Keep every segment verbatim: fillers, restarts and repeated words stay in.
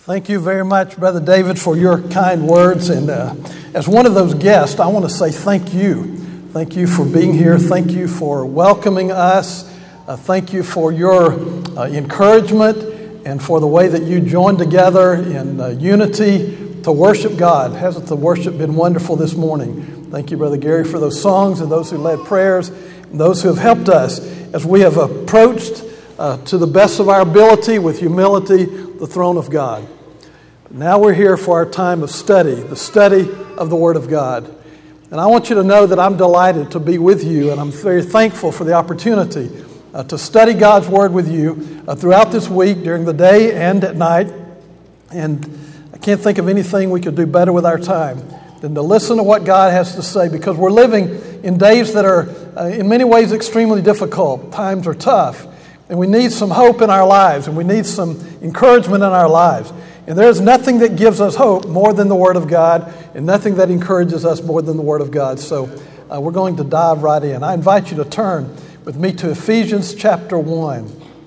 Thank you very much, Brother David, for your kind words. And uh, as one of those guests, I want to say thank you. Thank you for being here. Thank you for welcoming us. Uh, thank you for your uh, encouragement and for the way that you joined together in uh, unity to worship God. Hasn't the worship been wonderful this morning? Thank you, Brother Gary, for those songs and those who led prayers and those who have helped us as we have approached uh, to the best of our ability with humility the throne of God. Now we're here for our time of study, the study of the Word of God. And I want you to know that I'm delighted to be with you, and I'm very thankful for the opportunity uh, to study God's Word with you uh, throughout this week, during the day and at night. And I can't think of anything we could do better with our time than to listen to what God has to say, because we're living in days that are uh, in many ways extremely difficult. Times are tough, and we need some hope in our lives, and we need some encouragement in our lives. And there is nothing that gives us hope more than the Word of God, and nothing that encourages us more than the Word of God. So uh, we're going to dive right in. I invite you to turn with me to Ephesians chapter one.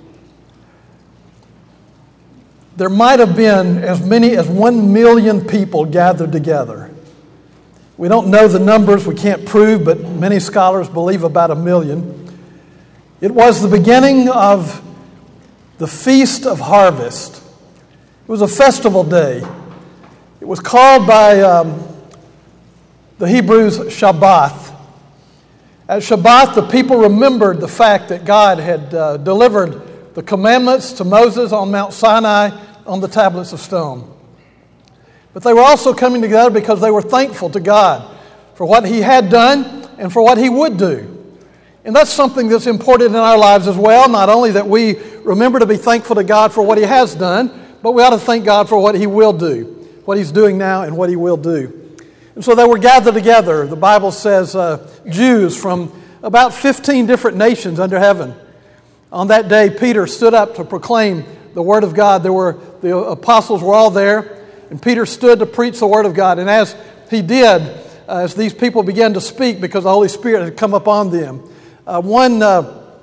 There might have been as many as one million people gathered together. We don't know the numbers, we can't prove, but many scholars believe about a million. It was the beginning of the Feast of Harvest. It was a festival day. It was called by um, the Hebrews Shabbat. At Shabbat, the people remembered the fact that God had uh, delivered the commandments to Moses on Mount Sinai on the tablets of stone. But they were also coming together because they were thankful to God for what He had done and for what He would do. And that's something that's important in our lives as well. Not only that we remember to be thankful to God for what He has done, but we ought to thank God for what He will do, what He's doing now and what He will do. And so they were gathered together. The Bible says uh, Jews from about fifteen different nations under heaven. On that day, Peter stood up to proclaim the Word of God. There were the apostles were all there, and Peter stood to preach the Word of God. And as he did, uh, as these people began to speak, because the Holy Spirit had come upon them, uh, one uh,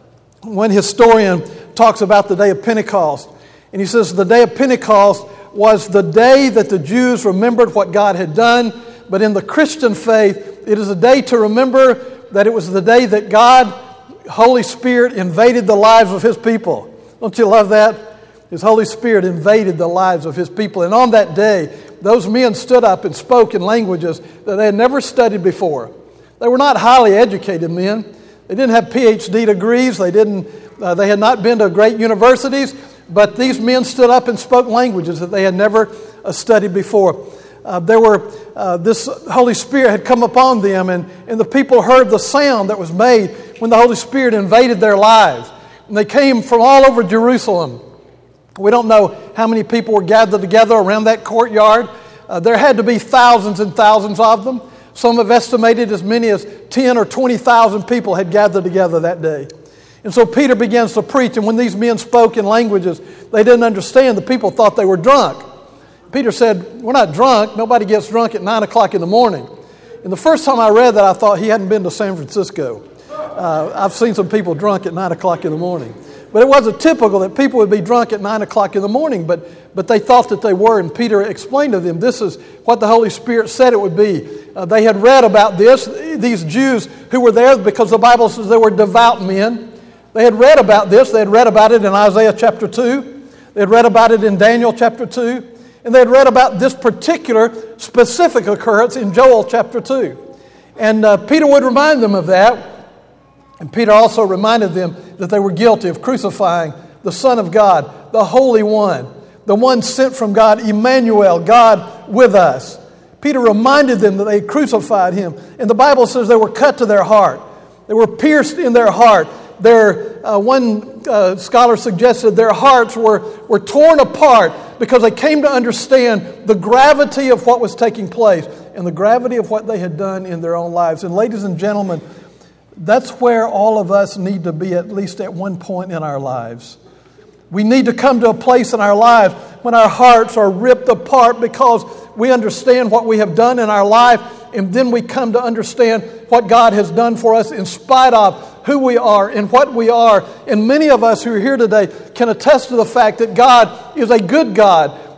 one historian talks about the day of Pentecost. And he says the day of Pentecost was the day that the Jews remembered what God had done. But in the Christian faith, it is a day to remember that it was the day that God, Holy Spirit, invaded the lives of His people. Don't you love that? His Holy Spirit invaded the lives of His people. And on that day, those men stood up and spoke in languages that they had never studied before. They were not highly educated men. They didn't have P H D degrees. They didn't. Uh, they had not been to great universities. But these men stood up and spoke languages that they had never uh, studied before. Uh, there were uh, this Holy Spirit had come upon them, and, and the people heard the sound that was made when the Holy Spirit invaded their lives. And they came from all over Jerusalem. We don't know how many people were gathered together around that courtyard. Uh, there had to be thousands and thousands of them. Some have estimated as many as ten or twenty thousand people had gathered together that day. And so Peter begins to preach, and when these men spoke in languages they didn't understand, the people thought they were drunk. Peter said, we're not drunk. Nobody gets drunk at nine o'clock in the morning. And the first time I read that, I thought he hadn't been to San Francisco. Uh, I've seen some people drunk at nine o'clock in the morning. But it wasn't typical that people would be drunk at nine o'clock in the morning, but, but they thought that they were, and Peter explained to them, this is what the Holy Spirit said it would be. Uh, they had read about this, these Jews who were there, because the Bible says they were devout men. They had read about this. They had read about it in Isaiah chapter two. They had read about it in Daniel chapter two. And they had read about this particular specific occurrence in Joel chapter two. And uh, Peter would remind them of that. And Peter also reminded them that they were guilty of crucifying the Son of God, the Holy One, the one sent from God, Emmanuel, God with us. Peter reminded them that they had crucified Him. And the Bible says they were cut to their heart. They were pierced in their heart. Their, uh, one uh, scholar suggested their hearts were, were torn apart because they came to understand the gravity of what was taking place and the gravity of what they had done in their own lives. And ladies and gentlemen, that's where all of us need to be, at least at one point in our lives. We need to come to a place in our lives when our hearts are ripped apart because we understand what we have done in our life, and then we come to understand what God has done for us in spite of who we are and what we are. And many of us who are here today can attest to the fact that God is a good God,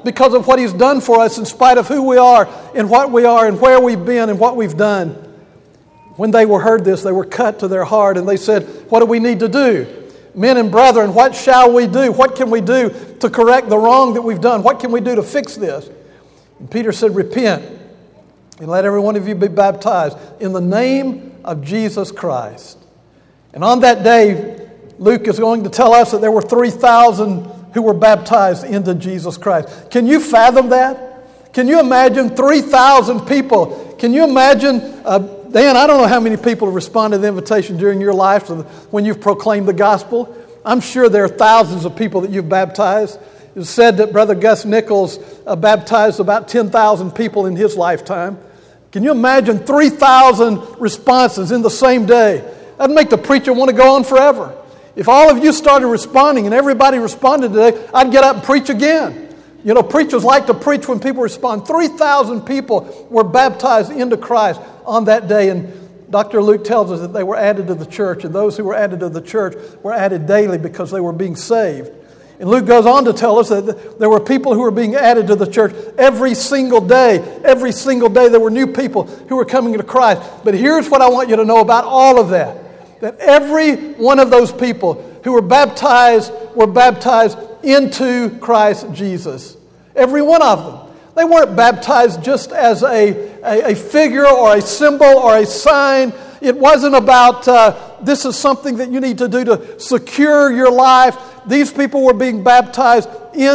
because of what He's done for us in spite of who we are and what we are and where we've been and what we've done. When they were heard this, they were cut to their heart, and they said, what do we need to do? Men and brethren, what shall we do? What can we do to correct the wrong that we've done? What can we do to fix this? And Peter said, repent, and let every one of you be baptized in the name of Jesus Christ. And on that day, Luke is going to tell us that there were three thousand who were baptized into Jesus Christ. Can you fathom that? Can you imagine three thousand people? Can you imagine, uh, Dan, I don't know how many people have responded to the invitation during your life when you've proclaimed the gospel. I'm sure there are thousands of people that you've baptized. It's said that Brother Gus Nichols uh, baptized about ten thousand people in his lifetime. Can you imagine three thousand responses in the same day? That'd make the preacher want to go on forever. If all of you started responding and everybody responded today, I'd get up and preach again. You know, preachers like to preach when people respond. three thousand people were baptized into Christ on that day. And Doctor Luke tells us that they were added to the church. And those who were added to the church were added daily because they were being saved. And Luke goes on to tell us that there were people who were being added to the church every single day. Every single day there were new people who were coming to Christ. But here's what I want you to know about all of that. That every one of those people who were baptized were baptized into Christ Jesus. Every one of them. They weren't baptized just as a, a, a figure or a symbol or a sign. It wasn't about uh, this is something that you need to do to secure your life. These people were being baptized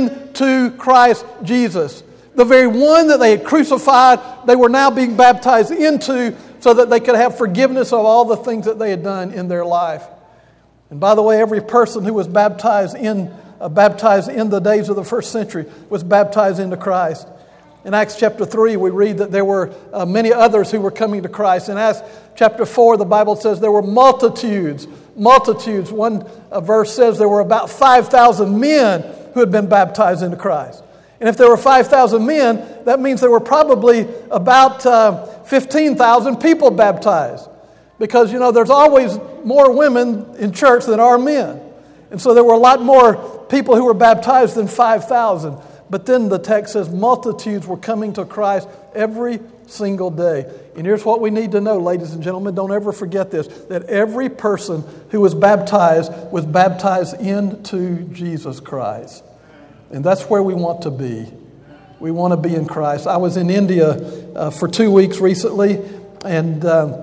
into Christ Jesus. The very one that they had crucified, they were now being baptized into so that they could have forgiveness of all the things that they had done in their life. And by the way, every person who was baptized in uh, baptized in the days of the first century was baptized into Christ. In Acts chapter three, we read that there were uh, many others who were coming to Christ. In Acts chapter four, the Bible says there were multitudes, multitudes. One uh, verse says there were about five thousand men who had been baptized into Christ. And if there were five thousand men, that means there were probably about uh, fifteen thousand people baptized. Because, you know, there's always more women in church than are men. And so there were a lot more people who were baptized than five thousand. But then the text says multitudes were coming to Christ every single day. And here's what we need to know, ladies and gentlemen. Don't ever forget this. That every person who was baptized was baptized into Jesus Christ. And that's where we want to be. We want to be in Christ. I was in India uh, for two weeks recently, and uh,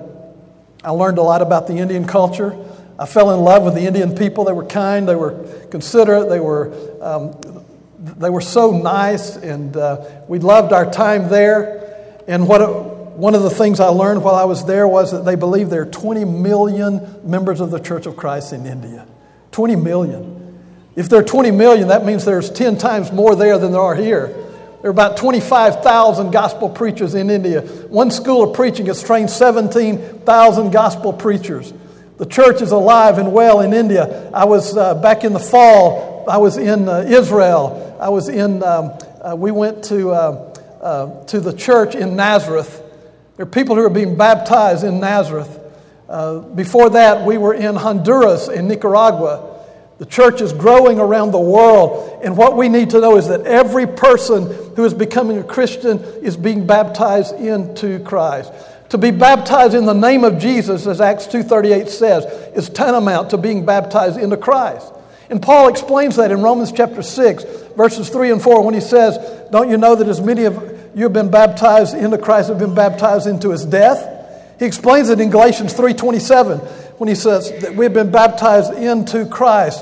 I learned a lot about the Indian culture. I fell in love with the Indian people. They were kind, they were considerate, they were um, they were so nice, and uh, we loved our time there. And what one of the things I learned while I was there was that they believe there are twenty million members of the Church of Christ in India. twenty million. If there are twenty million, that means there's ten times more there than there are here. There are about twenty-five thousand gospel preachers in India. One school of preaching has trained seventeen thousand gospel preachers. The church is alive and well in India. I was uh, back in the fall. I was in uh, Israel. I was in. Um, uh, we went to uh, uh, to the church in Nazareth. There are people who are being baptized in Nazareth. Uh, before that, we were in Honduras and Nicaragua. The church is growing around the world, and what we need to know is that every person who is becoming a Christian is being baptized into Christ. To be baptized in the name of Jesus, as Acts two thirty-eight says, is tantamount to being baptized into Christ. And Paul explains that in Romans chapter six, verses three and four, when he says, don't you know that as many of you have been baptized into Christ have been baptized into his death? He explains it in Galatians three twenty-seven, when he says that we have been baptized into Christ.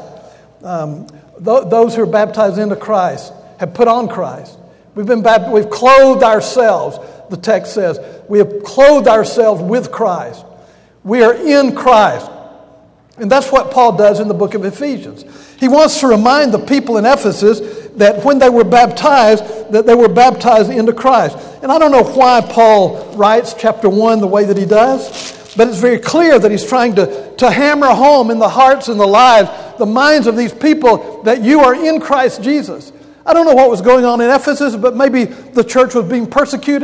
Um, th- those who are baptized into Christ have put on Christ. We've been baptized, we've clothed ourselves, the text says. We have clothed ourselves with Christ. We are in Christ. And that's what Paul does in the book of Ephesians. He wants to remind the people in Ephesus that when they were baptized, that they were baptized into Christ. And I don't know why Paul writes chapter one the way that he does, but it's very clear that he's trying to, to hammer home in the hearts and the lives, the minds of these people, that you are in Christ Jesus. I don't know what was going on in Ephesus, but maybe the church was being persecuted.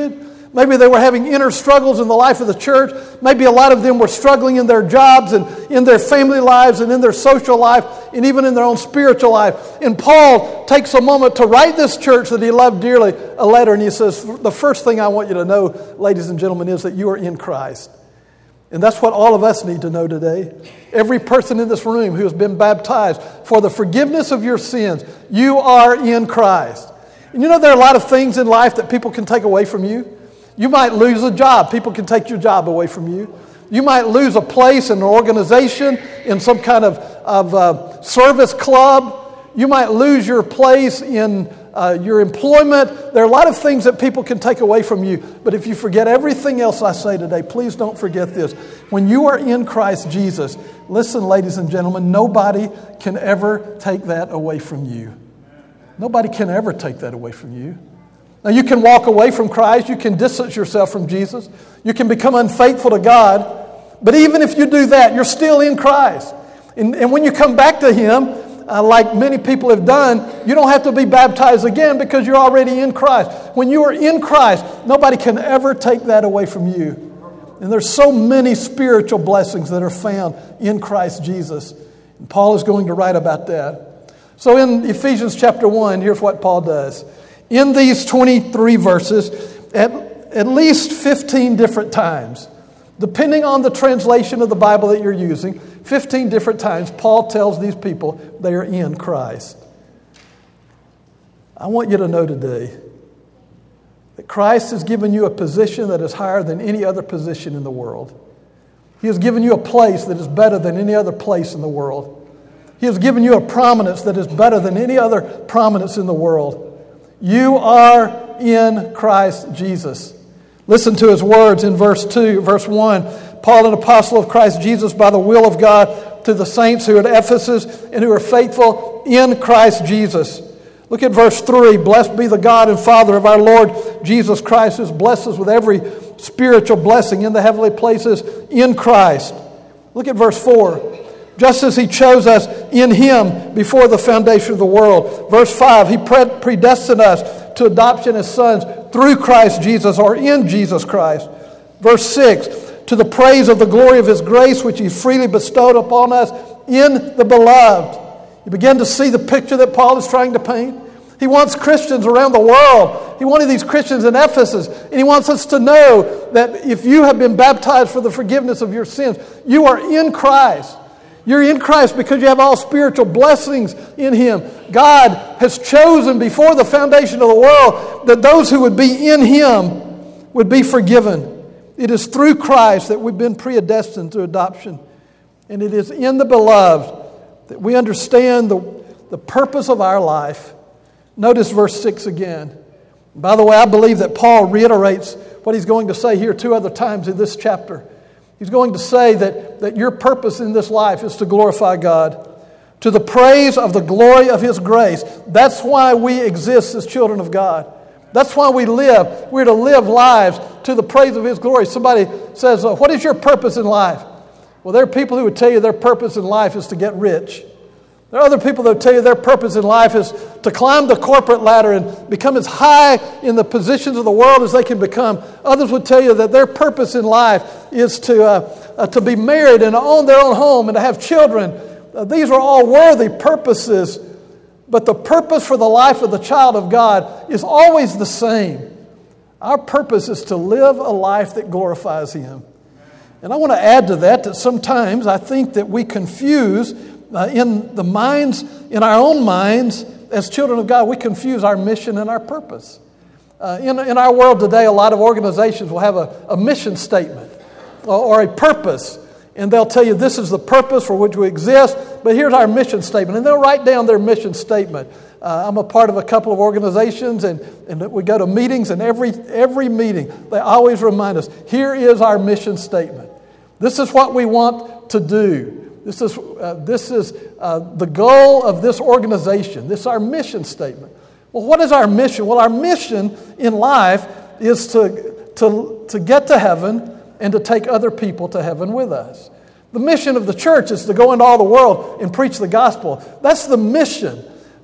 Maybe they were having inner struggles in the life of the church. Maybe a lot of them were struggling in their jobs and in their family lives and in their social life and even in their own spiritual life. And Paul takes a moment to write this church that he loved dearly a letter, and he says, the first thing I want you to know, ladies and gentlemen, is that you are in Christ. And that's what all of us need to know today. Every person in this room who has been baptized for the forgiveness of your sins, you are in Christ. And you know there are a lot of things in life that people can take away from you. You might lose a job. People can take your job away from you. You might lose a place in an organization, in some kind of, of uh, service club. You might lose your place in uh, your employment. There are a lot of things that people can take away from you. But if you forget everything else I say today, please don't forget this. When you are in Christ Jesus, listen, ladies and gentlemen, nobody can ever take that away from you. Nobody can ever take that away from you. Now, you can walk away from Christ. You can distance yourself from Jesus. You can become unfaithful to God. But even if you do that, you're still in Christ. And, and when you come back to Him, uh, like many people have done, you don't have to be baptized again because you're already in Christ. When you are in Christ, nobody can ever take that away from you. And there's so many spiritual blessings that are found in Christ Jesus. And Paul is going to write about that. So in Ephesians chapter one, here's what Paul does. In these twenty-three verses, at, at least fifteen different times, depending on the translation of the Bible that you're using, fifteen different times, Paul tells these people they are in Christ. I want you to know today that Christ has given you a position that is higher than any other position in the world. He has given you a place that is better than any other place in the world. He has given you a prominence that is better than any other prominence in the world. You are in Christ Jesus. Listen to his words in verse two, verse one. Paul, an apostle of Christ Jesus by the will of God, to the saints who are at Ephesus and who are faithful in Christ Jesus. Look at verse three. Blessed be the God and Father of our Lord Jesus Christ, who has blessed us with every spiritual blessing in the heavenly places in Christ. Look at verse four. Just as He chose us in Him before the foundation of the world. Verse five, He predestined us to adoption as sons through Christ Jesus, or in Jesus Christ. Verse six, to the praise of the glory of His grace, which He freely bestowed upon us in the beloved. You begin to see the picture that Paul is trying to paint. He wants Christians around the world. He wanted these Christians in Ephesus. And he wants us to know that if you have been baptized for the forgiveness of your sins, you are in Christ. You're in Christ because you have all spiritual blessings in Him. God has chosen before the foundation of the world that those who would be in Him would be forgiven. It is through Christ that we've been predestined to adoption. And it is in the beloved that we understand the, the purpose of our life. Notice verse six again. By the way, I believe that Paul reiterates what he's going to say here two other times in this chapter. He's going to say that, that your purpose in this life is to glorify God, to the praise of the glory of His grace. That's why we exist as children of God. That's why we live. We're to live lives to the praise of His glory. Somebody says, what is your purpose in life? Well, there are people who would tell you their purpose in life is to get rich. There are other people that will tell you their purpose in life is to climb the corporate ladder and become as high in the positions of the world as they can become. Others would tell you that their purpose in life is to, uh, uh, to be married and to own their own home and to have children. Uh, these are all worthy purposes, but the purpose for the life of the child of God is always the same. Our purpose is to live a life that glorifies Him. And I want to add to that that sometimes I think that we confuse Uh, in the minds, in our own minds, as children of God, we confuse our mission and our purpose. Uh, in, in our world today, a lot of organizations will have a, a mission statement or, or a purpose. And they'll tell you this is the purpose for which we exist, but here's our mission statement. And they'll write down their mission statement. Uh, I'm a part of a couple of organizations, and, and we go to meetings, and every, every meeting, they always remind us, here is our mission statement. This is what we want to do. This is uh, this is uh, the goal of this organization. This is our mission statement. Well, what is our mission? Well, our mission in life is to, to, to get to heaven and to take other people to heaven with us. The mission of the church is to go into all the world and preach the gospel. That's the mission.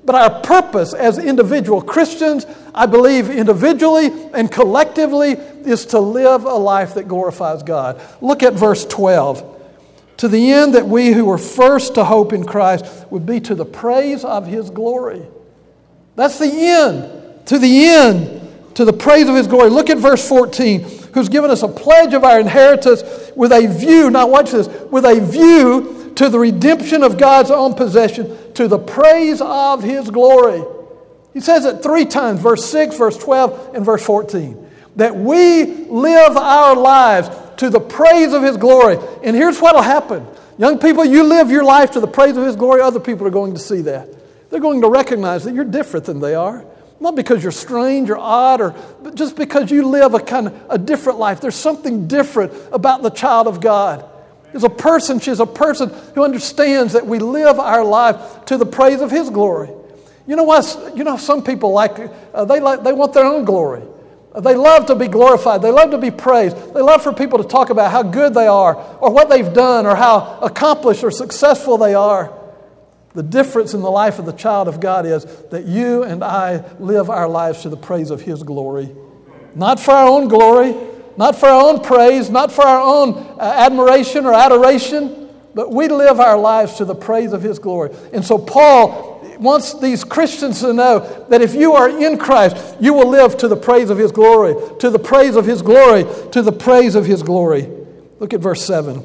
But our purpose as individual Christians, I believe individually and collectively, is to live a life that glorifies God. Look at verse twelve. To the end that we who were first to hope in Christ would be to the praise of His glory. That's the end. To the end. To the praise of His glory. Look at verse fourteen. Who's given us a pledge of our inheritance with a view, now watch this, with a view to the redemption of God's own possession, to the praise of His glory. He says it three times, verse six, verse twelve, and verse fourteen. That we live our lives to the praise of His glory. And here's what will happen. Young people, you live your life to the praise of His glory, other people are going to see that. They're going to recognize that you're different than they are. Not because you're strange or odd, or but just because you live a kind of a different life. There's something different about the child of God. There's a person, she's a person who understands that we live our life to the praise of His glory. You know what? You know, some people like, uh, they like, they want their own glory. Uh, they love to be glorified. They love to be praised. They love for people to talk about how good they are, or what they've done, or how accomplished or successful they are. The difference in the life of the child of God is that you and I live our lives to the praise of His glory. Not for our own glory, not for our own praise, not for our own uh, admiration or adoration, but we live our lives to the praise of His glory. And so Paul wants these Christians to know that if you are in Christ, you will live to the praise of His glory, to the praise of His glory, to the praise of His glory. Look at verse seven.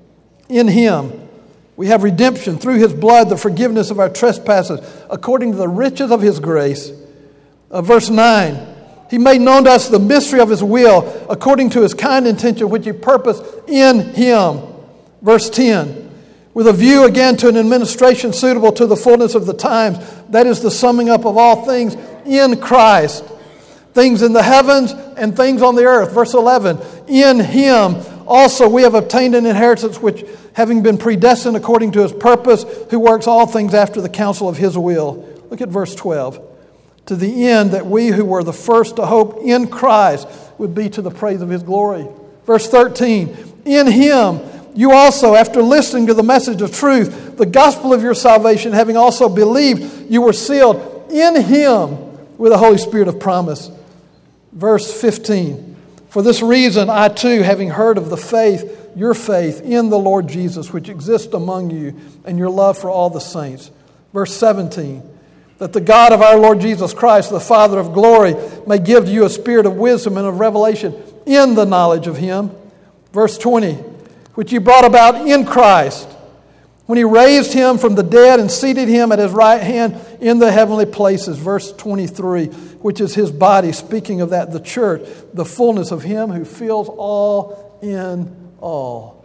In Him we have redemption through His blood, the forgiveness of our trespasses, according to the riches of His grace. Uh, verse nine. He made known to us the mystery of His will, according to His kind intention, which He purposed in Him. Verse ten. With a view again to an administration suitable to the fullness of the times, that is the summing up of all things in Christ. Things in the heavens and things on the earth. Verse eleven. In Him also we have obtained an inheritance which, having been predestined according to His purpose, who works all things after the counsel of His will. Look at verse twelve. To the end that we who were the first to hope in Christ would be to the praise of His glory. Verse thirteen. In Him you also, after listening to the message of truth, the gospel of your salvation, having also believed, you were sealed in Him with the Holy Spirit of promise. Verse fifteen. For this reason, I too, having heard of the faith, your faith in the Lord Jesus, which exists among you, and your love for all the saints. Verse seventeen. That the God of our Lord Jesus Christ, the Father of glory, may give to you a spirit of wisdom and of revelation in the knowledge of Him. Verse twenty. Which He brought about in Christ, when He raised Him from the dead and seated Him at His right hand in the heavenly places. Verse twenty-three, which is His body, speaking of that, the church, the fullness of Him who fills all in all.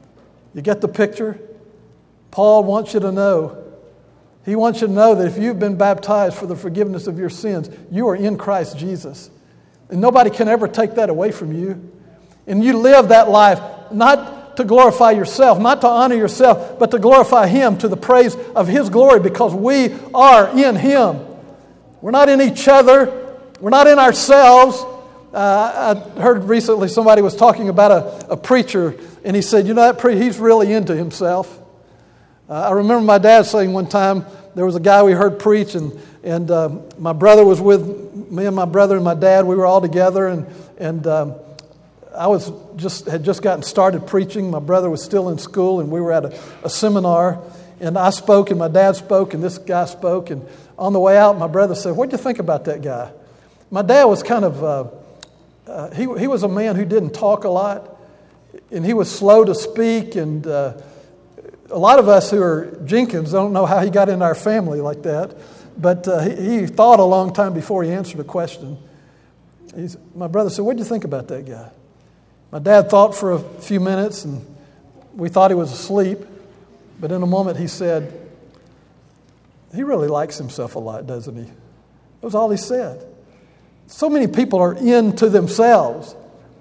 You get the picture? Paul wants you to know. He wants you to know that if you've been baptized for the forgiveness of your sins, you are in Christ Jesus. And nobody can ever take that away from you. And you live that life not to glorify yourself, not to honor yourself, but to glorify Him to the praise of His glory, because we are in Him. We're not in each other. We're not in ourselves. Uh, I heard recently somebody was talking about a, a preacher, and he said, you know, that pre- he's really into himself. Uh, I remember my dad saying one time, there was a guy we heard preach, and, and uh, my brother was with me and my brother and my dad. We were all together, and, and um, I was just had just gotten started preaching. My brother was still in school, and we were at a, a seminar. And I spoke, and my dad spoke, and this guy spoke. And on the way out, my brother said, "What do you think about that guy?" My dad was kind of uh, uh, he he was a man who didn't talk a lot, and he was slow to speak. And uh, a lot of us who are Jenkins don't know how he got into our family like that. But uh, he, he thought a long time before he answered a question. He's, my brother said, "What do you think about that guy?" My dad thought for a few minutes, and we thought he was asleep. But in a moment he said, "He really likes himself a lot, doesn't he?" That was all he said. So many people are into themselves,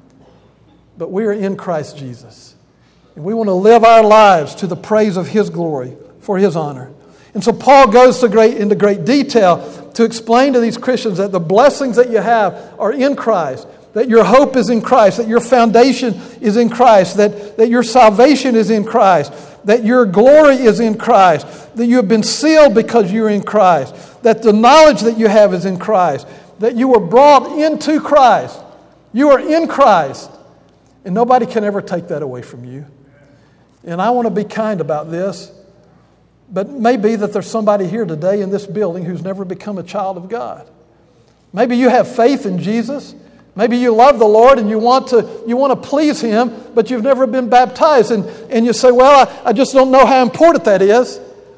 but we are in Christ Jesus. And we want to live our lives to the praise of His glory, for His honor. And so Paul goes to great, into great detail to explain to these Christians that the blessings that you have are in Christ. that your hope is in Christ, that your foundation is in Christ, that, that your salvation is in Christ, that your glory is in Christ, that you have been sealed because you're in Christ, that the knowledge that you have is in Christ, that you were brought into Christ. You are in Christ, and nobody can ever take that away from you. And I want to be kind about this, but it may be that there's somebody here today in this building who's never become a child of God. Maybe you have faith in Jesus. Maybe you love the Lord and you want to you want to please Him, but you've never been baptized. And, and you say, well, I, I just don't know how important that is.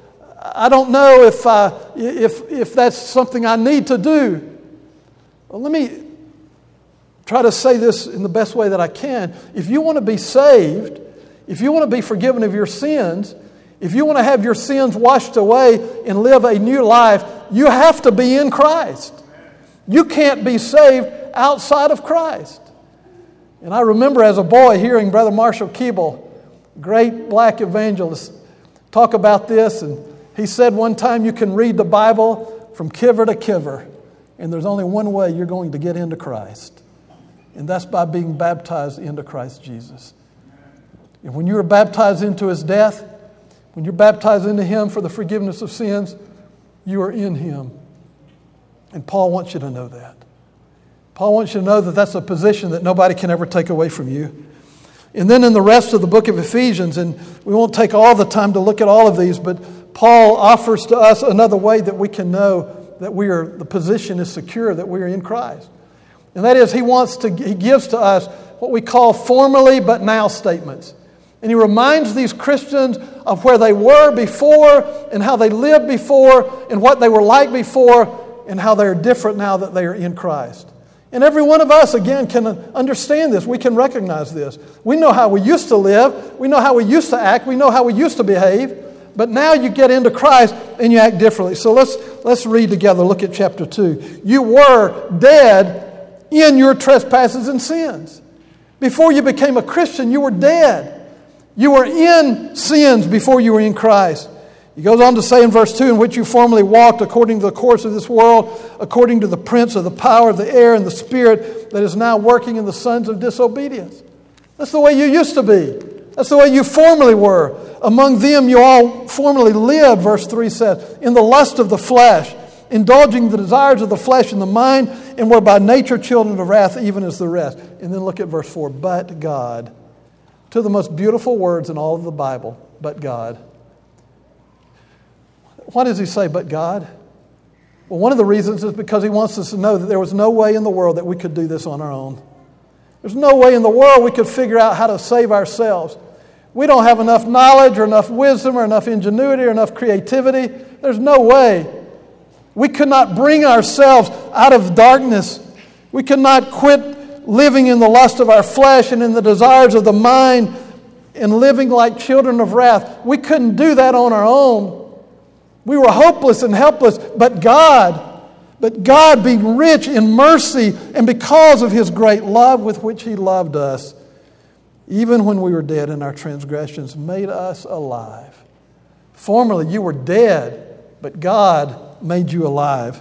I don't know if, uh, if, if that's something I need to do. Well, let me try to say this in the best way that I can. If you want to be saved, if you want to be forgiven of your sins, if you want to have your sins washed away and live a new life, you have to be in Christ. You can't be saved outside of Christ. And I remember as a boy hearing Brother Marshall Keeble, great black evangelist, talk about this. And he said one time you can read the Bible from cover to cover, and there's only one way you're going to get into Christ. And that's by being baptized into Christ Jesus. And when you are baptized into His death, when you're baptized into Him for the forgiveness of sins, you are in Him. And Paul wants you to know that. Paul wants you to know that that's a position that nobody can ever take away from you. And then in the rest of the book of Ephesians, and we won't take all the time to look at all of these, but Paul offers to us another way that we can know that we are, the position is secure, that we are in Christ. And that is, he wants to, he gives to us what we call formerly but now statements. And he reminds these Christians of where they were before and how they lived before and what they were like before and how they are different now that they are in Christ. And every one of us, again, can understand this. We can recognize this. We know how we used to live. We know how we used to act. We know how we used to behave. But now you get into Christ and you act differently. So let's, let's read together. Look at chapter two. You were dead in your trespasses and sins. Before you became a Christian, you were dead. You were in sins before you were in Christ. He goes on to say in verse two, in which you formerly walked according to the course of this world, according to the prince of the power of the air and the spirit that is now working in the sons of disobedience. That's the way you used to be. That's the way you formerly were. Among them you all formerly lived, verse three says, in the lust of the flesh, indulging the desires of the flesh and the mind, and were by nature children of wrath, even as the rest. And then look at verse four, but God. Two of the most beautiful words in all of the Bible, but God. Why does he say, but God? Well, one of the reasons is because he wants us to know that there was no way in the world that we could do this on our own. There's no way in the world we could figure out how to save ourselves. We don't have enough knowledge or enough wisdom or enough ingenuity or enough creativity. There's no way. We could not bring ourselves out of darkness. We could not quit living in the lust of our flesh and in the desires of the mind and living like children of wrath. We couldn't do that on our own. We were hopeless and helpless, but God, but God being rich in mercy and because of His great love with which He loved us, even when we were dead in our transgressions, made us alive. Formerly you were dead, but God made you alive.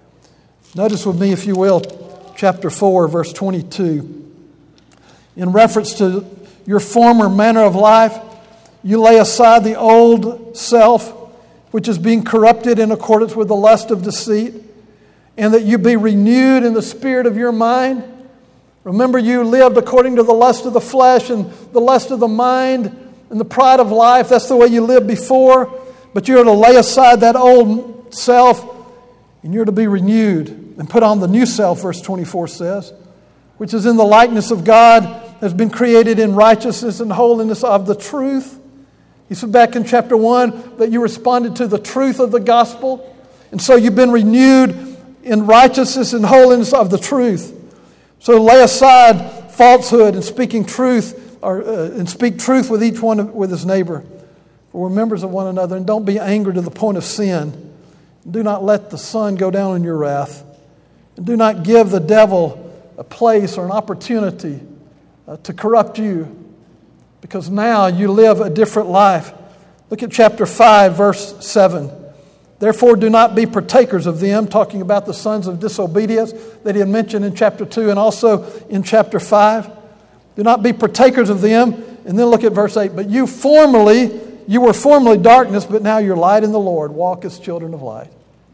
Notice with me, if you will, chapter four, verse twenty-two. In reference to your former manner of life, you lay aside the old self, which is being corrupted in accordance with the lust of deceit, and that you be renewed in the spirit of your mind. Remember, you lived according to the lust of the flesh and the lust of the mind and the pride of life. That's the way you lived before. But you're to lay aside that old self, and you're to be renewed and put on the new self, verse twenty-four says, which is in the likeness of God, has been created in righteousness and holiness of the truth. He said back in chapter one that you responded to the truth of the gospel. And so you've been renewed in righteousness and holiness of the truth. So lay aside falsehood and speaking truth, or uh, and speak truth with each one of, with his neighbor. For we're members of one another, and don't be angry to the point of sin. Do not let the sun go down in your wrath. And do not give the devil a place or an opportunity uh, to corrupt you. Because now you live a different life. Look at chapter five, verse seven. Therefore, do not be partakers of them, talking about the sons of disobedience that he had mentioned in chapter two and also in chapter five. Do not be partakers of them. And then look at verse eight. But you formerly, you were formerly darkness, but now you're light in the Lord. Walk as children of light.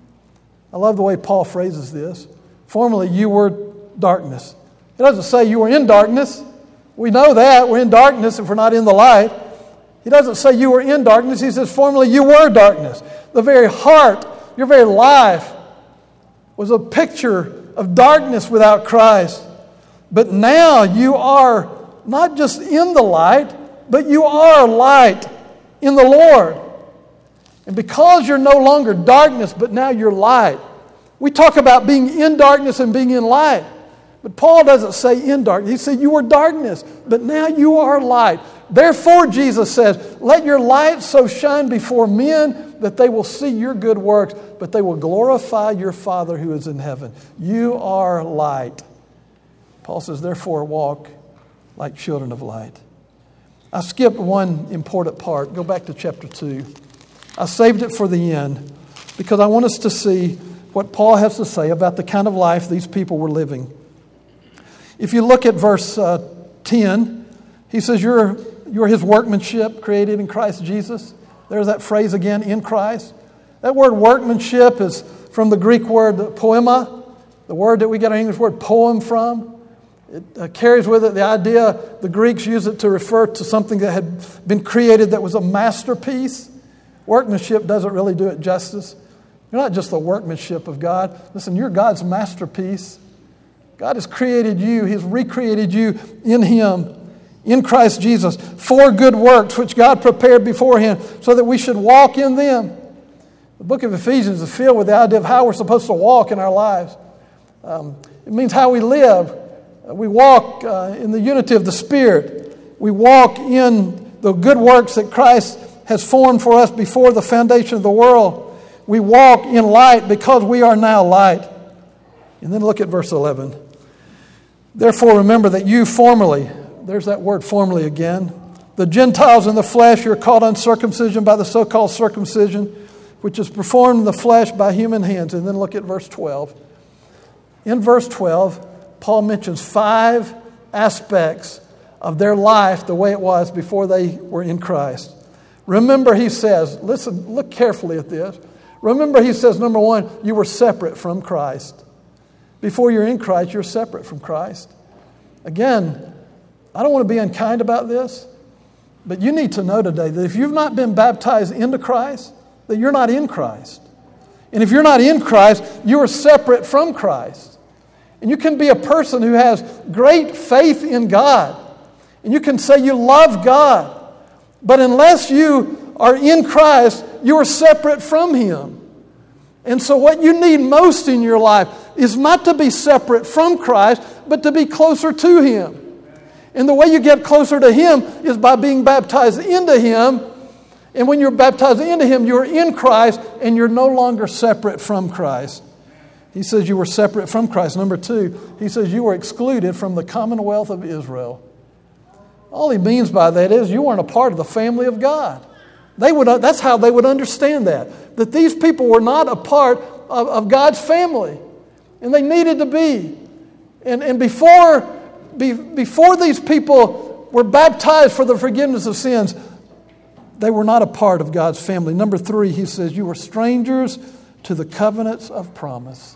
I love the way Paul phrases this. Formerly, you were darkness. He doesn't say you were in darkness. We know that. We're in darkness if we're not in the light. He doesn't say you were in darkness. He says formerly you were darkness. The very heart, your very life was a picture of darkness without Christ. But now you are not just in the light, but you are light in the Lord. And because you're no longer darkness, but now you're light. We talk about being in darkness and being in light. But Paul doesn't say in darkness. He said you were darkness, but now you are light. Therefore, Jesus says, let your light so shine before men that they will see your good works, but they will glorify your Father who is in heaven. You are light. Paul says, therefore, walk like children of light. I skipped one important part. Go back to chapter two. I saved it for the end because I want us to see what Paul has to say about the kind of life these people were living. If you look at verse uh, ten, he says, you're, you're his workmanship created in Christ Jesus. There's that phrase again, in Christ. That word workmanship is from the Greek word poema, the word that we get our English word poem from. It uh, carries with it the idea, the Greeks use it to refer to something that had been created that was a masterpiece. Workmanship doesn't really do it justice. You're not just the workmanship of God. Listen, you're God's masterpiece. God has created you. He's recreated you in Him, in Christ Jesus, for good works which God prepared beforehand so that we should walk in them. The book of Ephesians is filled with the idea of how we're supposed to walk in our lives. Um, it means how we live. Uh, we walk uh, in the unity of the Spirit. We walk in the good works that Christ has formed for us before the foundation of the world. We walk in light because we are now light. And then look at verse eleven. Therefore remember that you formerly, there's that word formerly again, the Gentiles in the flesh, you're called uncircumcision by the so-called circumcision, which is performed in the flesh by human hands. And then look at verse twelve. In verse twelve, Paul mentions five aspects of their life the way it was before they were in Christ. Remember, he says, listen, look carefully at this. Remember, he says, number one, you were separate from Christ. Before you're in Christ, you're separate from Christ. Again, I don't want to be unkind about this, but you need to know today that if you've not been baptized into Christ, that you're not in Christ. And if you're not in Christ, you are separate from Christ. And you can be a person who has great faith in God. And you can say you love God. But unless you are in Christ, you are separate from Him. And so what you need most in your life is not to be separate from Christ, but to be closer to Him. And the way you get closer to Him is by being baptized into Him. And when you're baptized into Him, you're in Christ and you're no longer separate from Christ. He says you were separate from Christ. Number two, he says you were excluded from the commonwealth of Israel. All he means by that is you weren't a part of the family of God. They would. That's how they would understand that. That these people were not a part of, of God's family. And they needed to be. And, and before, be, before these people were baptized for the forgiveness of sins, they were not a part of God's family. Number three, he says, you were strangers to the covenants of promise.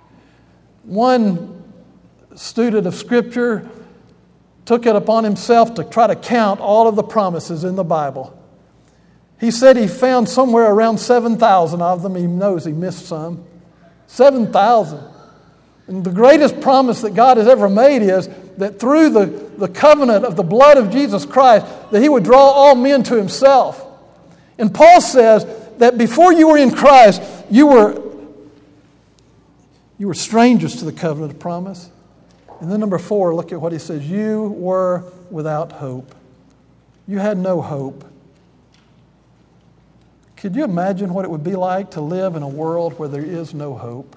One student of Scripture took it upon himself to try to count all of the promises in the Bible. He said he found somewhere around seven thousand of them. He knows he missed some. seven thousand. And the greatest promise that God has ever made is that through the, the covenant of the blood of Jesus Christ, that He would draw all men to Himself. And Paul says that before you were in Christ, you were, you were strangers to the covenant of promise. And then number four, look at what he says. You were without hope. You had no hope. Could you imagine what it would be like to live in a world where there is no hope?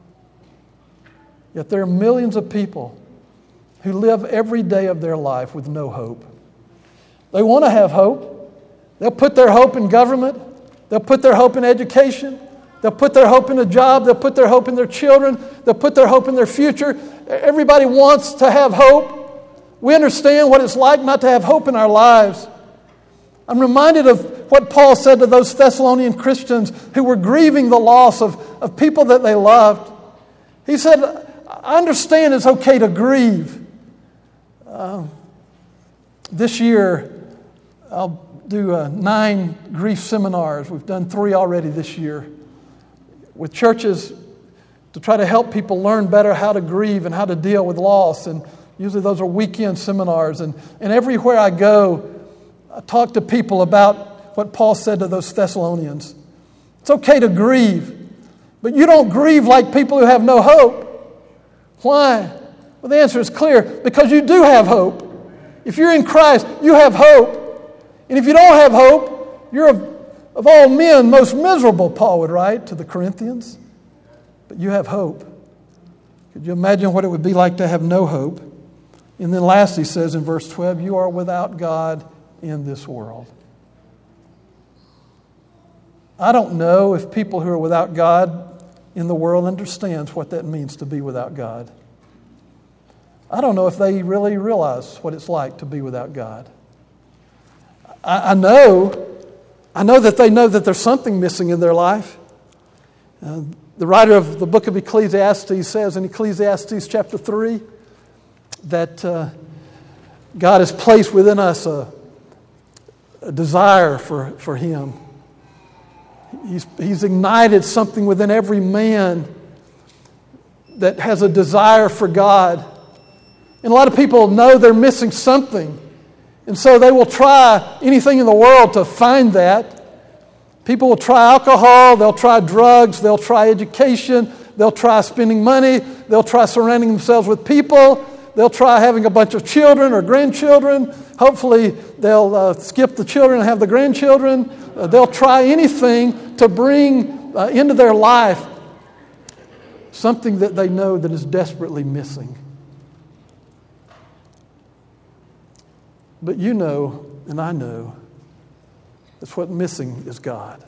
Yet there are millions of people who live every day of their life with no hope. They want to have hope. They'll put their hope in government. They'll put their hope in education. They'll put their hope in a job. They'll put their hope in their children. They'll put their hope in their future. Everybody wants to have hope. We understand what it's like not to have hope in our lives. I'm reminded of what Paul said to those Thessalonian Christians who were grieving the loss of, of people that they loved. He said, I understand it's okay to grieve. Uh, this year, I'll do uh, nine grief seminars. We've done three already this year with churches to try to help people learn better how to grieve and how to deal with loss. And usually those are weekend seminars. And, and everywhere I go, I talk to people about what Paul said to those Thessalonians. It's okay to grieve, but you don't grieve like people who have no hope. Why? Well, the answer is clear. Because you do have hope. If you're in Christ, you have hope. And if you don't have hope, you're of, of all men most miserable, Paul would write to the Corinthians. But you have hope. Could you imagine what it would be like to have no hope? And then last he says in verse twelve, you are without God in this world. I don't know if people who are without God in the world understands what that means to be without God. I don't know if they really realize what it's like to be without God. I, I know, I know that they know that there's something missing in their life. Uh, the writer of the book of Ecclesiastes says in Ecclesiastes chapter three that uh, God has placed within us a, a desire for, for Him. He's, he's ignited something within every man that has a desire for God. And a lot of people know they're missing something. And so they will try anything in the world to find that. People will try alcohol, they'll try drugs, they'll try education, they'll try spending money, they'll try surrounding themselves with people, they'll try having a bunch of children or grandchildren. Hopefully they'll uh, skip the children and have the grandchildren. Uh, they'll try anything to bring uh, into their life something that they know that is desperately missing. But you know, and I know, that's what's missing is God.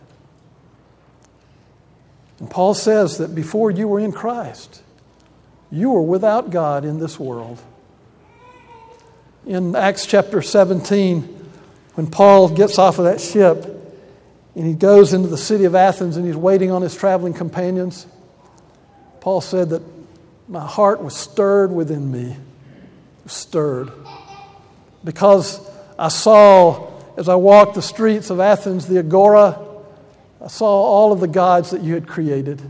And Paul says that before you were in Christ, you were without God in this world. In Acts chapter seventeen, when Paul gets off of that ship and he goes into the city of Athens and he's waiting on his traveling companions, Paul said that my heart was stirred within me, stirred, because I saw, as I walked the streets of Athens, the Agora, I saw all of the gods that you had created.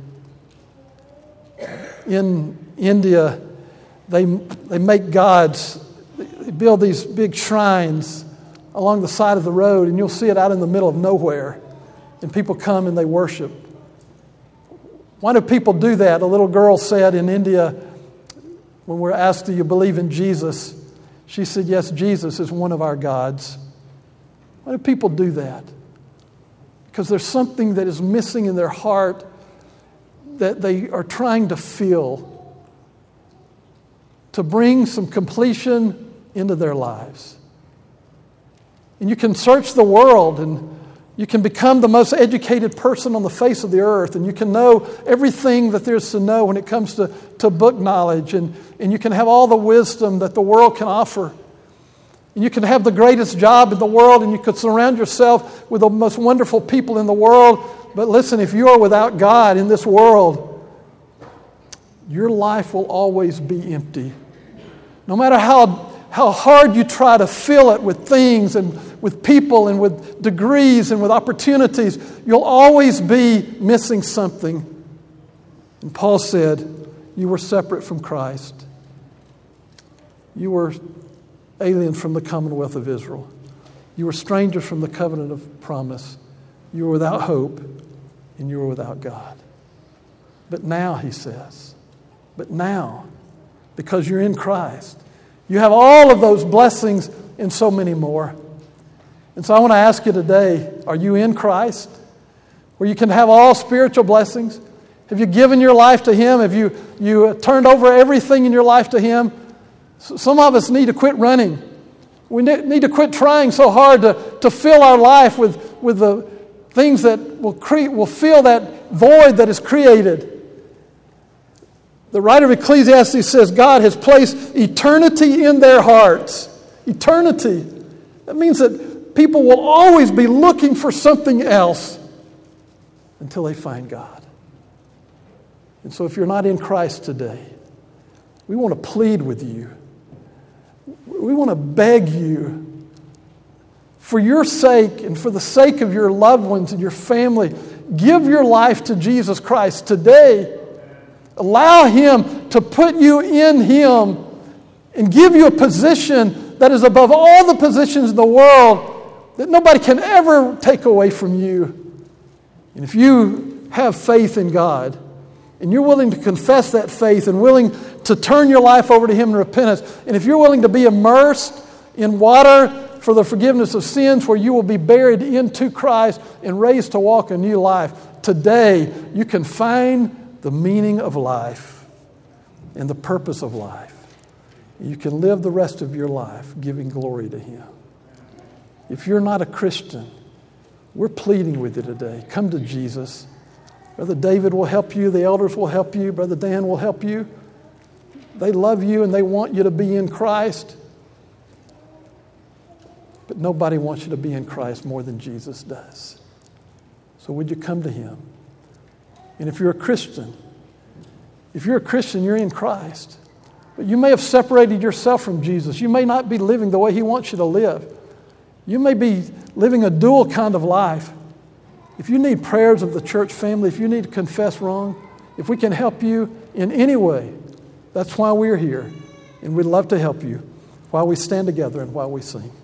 In India, they, they make gods. They build these big shrines along the side of the road, and you'll see it out in the middle of nowhere. And people come and they worship. Why do people do that? A little girl said in India, when we're asked, do you believe in Jesus? She said, yes, Jesus is one of our gods. Why do people do that? Because there's something that is missing in their heart that they are trying to fill, to bring some completion into their lives. And you can search the world and you can become the most educated person on the face of the earth, and you can know everything that there's to know when it comes to, to book knowledge, and, and you can have all the wisdom that the world can offer. And you can have the greatest job in the world, and you could surround yourself with the most wonderful people in the world. But listen, if you are without God in this world, your life will always be empty. No matter how, how hard you try to fill it with things and with people and with degrees and with opportunities, you'll always be missing something. And Paul said, you were separate from Christ. You were alien from the commonwealth of Israel. You were strangers from the covenant of promise. You were without hope, and you were without God. But now, he says, but now, because you're in Christ, you have all of those blessings and so many more. And so I want to ask you today, are you in Christ, where you can have all spiritual blessings? Have you given your life to Him? Have you, you turned over everything in your life to Him? Some of us need to quit running. We need to quit trying so hard to, to fill our life with, with the things that will create, will fill that void that is created. The writer of Ecclesiastes says God has placed eternity in their hearts. Eternity. That means that people will always be looking for something else until they find God. And so if you're not in Christ today, we want to plead with you. We want to beg you, for your sake and for the sake of your loved ones and your family, give your life to Jesus Christ today. Allow Him to put you in Him and give you a position that is above all the positions in the world that nobody can ever take away from you. And if you have faith in God and you're willing to confess that faith and willing to turn your life over to Him in repentance, and if you're willing to be immersed in water for the forgiveness of sins where you will be buried into Christ and raised to walk a new life, today you can find the meaning of life and the purpose of life. You can live the rest of your life giving glory to Him. If you're not a Christian, we're pleading with you today. Come to Jesus. Brother David will help you. The elders will help you. Brother Dan will help you. They love you and they want you to be in Christ. But nobody wants you to be in Christ more than Jesus does. So would you come to Him? And if you're a Christian, if you're a Christian, you're in Christ. But you may have separated yourself from Jesus. You may not be living the way He wants you to live. You may be living a dual kind of life. If you need prayers of the church family, if you need to confess wrong, if we can help you in any way, that's why we're here. And we'd love to help you while we stand together and while we sing.